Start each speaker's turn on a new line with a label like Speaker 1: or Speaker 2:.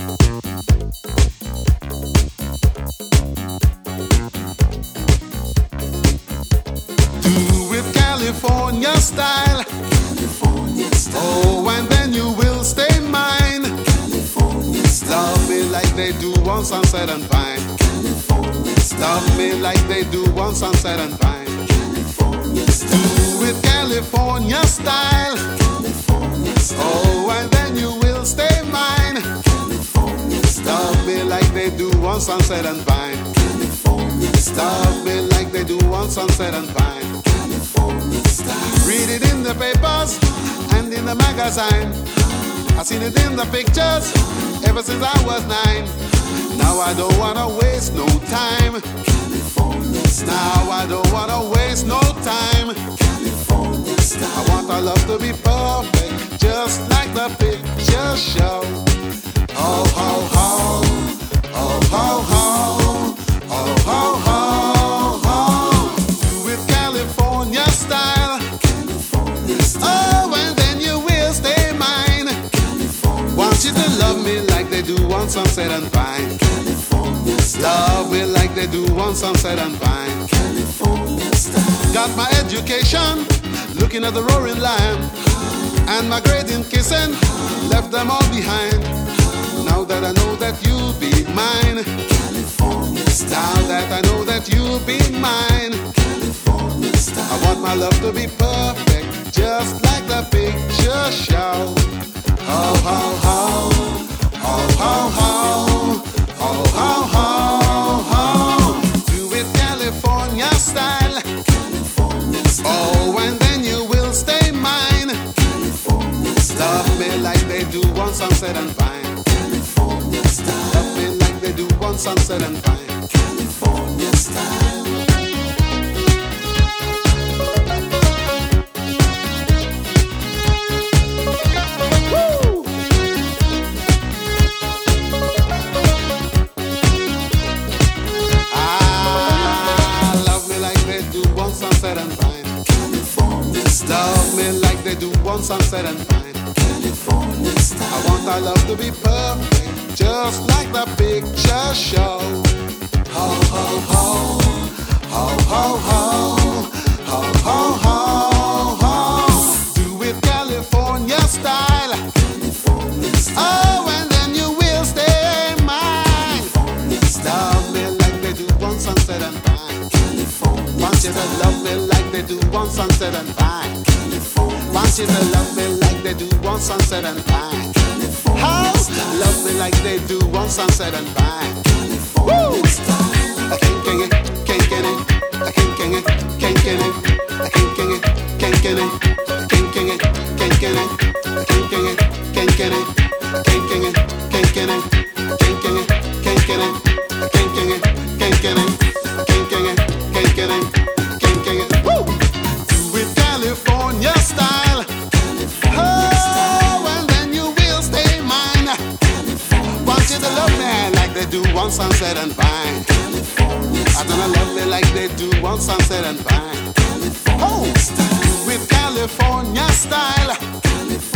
Speaker 1: Do it California style.
Speaker 2: California style.
Speaker 1: Oh, and then you will stay mine.
Speaker 2: California style.
Speaker 1: Love me like they do on Sunset and Pine.
Speaker 2: California style.
Speaker 1: Love me like they do on Sunset and Pine.
Speaker 2: California style.
Speaker 1: Do it California style.
Speaker 2: California style.
Speaker 1: Oh, and then you will stay mine.
Speaker 2: California style.
Speaker 1: Love me like they do on Sunset and Pine.
Speaker 2: California style.
Speaker 1: Love me like they do on Sunset and Pine.
Speaker 2: California style.
Speaker 1: Read it in the papers and in the magazine. I seen it in the pictures ever since I was 9. Now I don't wanna waste no time.
Speaker 2: California style.
Speaker 1: Now I don't wanna waste no time.
Speaker 2: California style.
Speaker 1: I want our love to be perfect, just like the pictures show. Oh, ho, ho. Oh, ho, ho. Oh, ho, ho, ho. Do it California style.
Speaker 2: California style.
Speaker 1: Oh, and then you will stay mine.
Speaker 2: California.
Speaker 1: Want you to love me like they do on Sunset and Pine.
Speaker 2: California style.
Speaker 1: Love me like they do on Sunset and Pine.
Speaker 2: California style.
Speaker 1: Got my education, looking at the roaring lion, and my grade in kissing, left them all behind. Now that I know that you'll be mine,
Speaker 2: California style.
Speaker 1: now that I know that you'll be mine,
Speaker 2: California style.
Speaker 1: I want my love to be perfect, just like the picture show. Ho, ho, ho. Ho, ho, ho. Ho, ho, ho, ho. Do it California style.
Speaker 2: California style.
Speaker 1: Oh, and then you will stay mine.
Speaker 2: California style.
Speaker 1: Love me like they do on Sunset and Pine.
Speaker 2: California style.
Speaker 1: Love me like they do on Sunset and Pine.
Speaker 2: California style.
Speaker 1: Woo! Ah, love me like they do on Sunset and Pine.
Speaker 2: California style.
Speaker 1: Love me like they do on Sunset and Pine.
Speaker 2: California
Speaker 1: I
Speaker 2: style.
Speaker 1: want our love to be perfect, just like the picture show. Ho, ho, ho. Ho, ho, ho. Ho, ho, ho, ho. Do it California style.
Speaker 2: California style.
Speaker 1: Oh, and then you will stay mine.
Speaker 2: California style.
Speaker 1: Love me like they do on Sunset and Pine.
Speaker 2: California
Speaker 1: Want you to love me like they do on Sunset and Pine.
Speaker 2: California.
Speaker 1: Want you to love me like they do on Sunset and Pine. How? Love me like they do on Sunset and Pine. Woo! I can't get it, can't get it, I can't get it, can't get it, I can't get it, can't get it, I can't get it, can't get it, I can't get it, can't get it, I can't get it, can't get it, I can't get it, can't get it, I can't get it, can't get it, I can't get it, can't get it, I can't get it. Woo! Do it California style. Oh, and then you will stay mine. Want you to love me like they do on Sunset and Pine. I gonna love me like they do on Sunset and Pine. Oh, with California style.